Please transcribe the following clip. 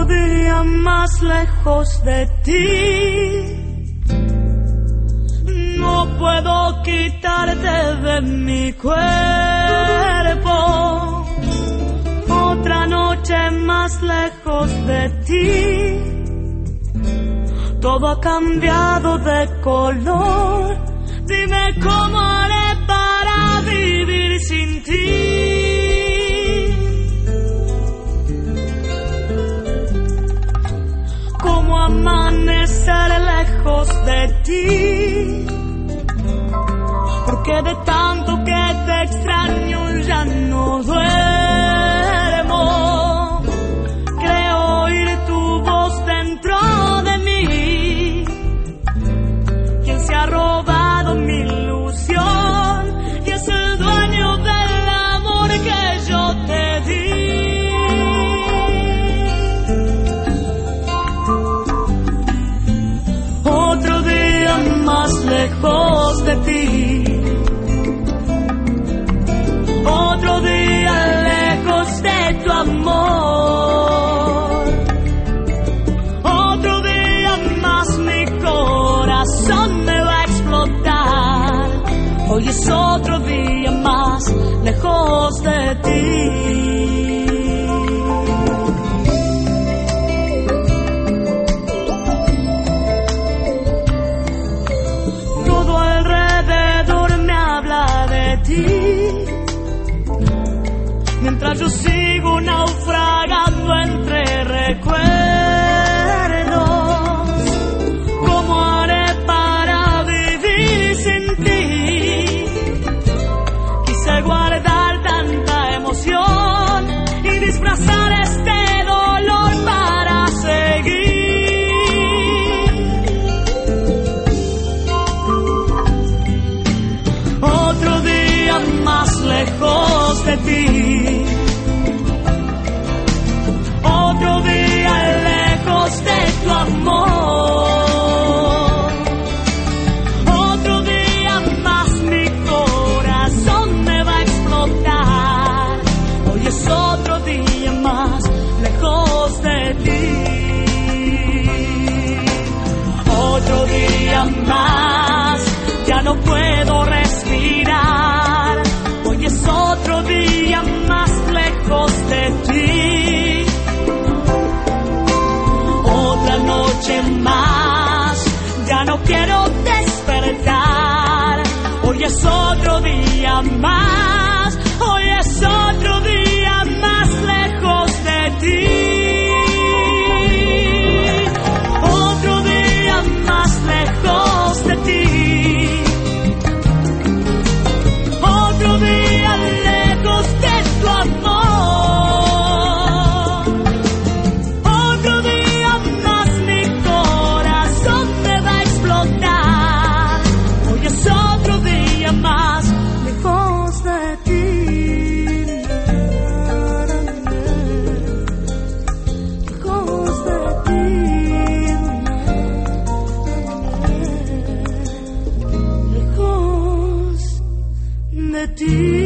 día más lejos de ti. No puedo quitarte de mi cuerpo. Otra noche más lejos de ti. Todo ha cambiado de color. Dime cómo haré para vivir sin ti. Cómo amanecer lejos de ti. Porque de tanto que te extraño ya no duermo. Creo oír tu voz dentro de mí. Quien se ha robado mi ilusión y es el dueño del amor que yo te di. Otro día más lejos de ti. Otro día lejos de tu amor. Otro día más mi corazón me va a explotar. Hoy es otro día más lejos de ti. Todo alrededor me habla de ti. Mientras yo sigo naufragando entre recuerdos, ¿cómo haré para vivir sin ti? Quise guardar tanta emoción y disfrazar este dolor para seguir. Otro día más lejos de ti. Otro día lejos de tu amor. Otro día más mi corazón me va a explotar. Hoy es otro día más lejos de ti. Otro día más, ya no puedo respirar. Hoy es otro día más lejos de ti. Otra noche más, ya no quiero despertar. Hoy es otro día más, hoy es otro día más lejos de ti. Otro día más lejos de ti. Otro día lejos de tu amor. Ti.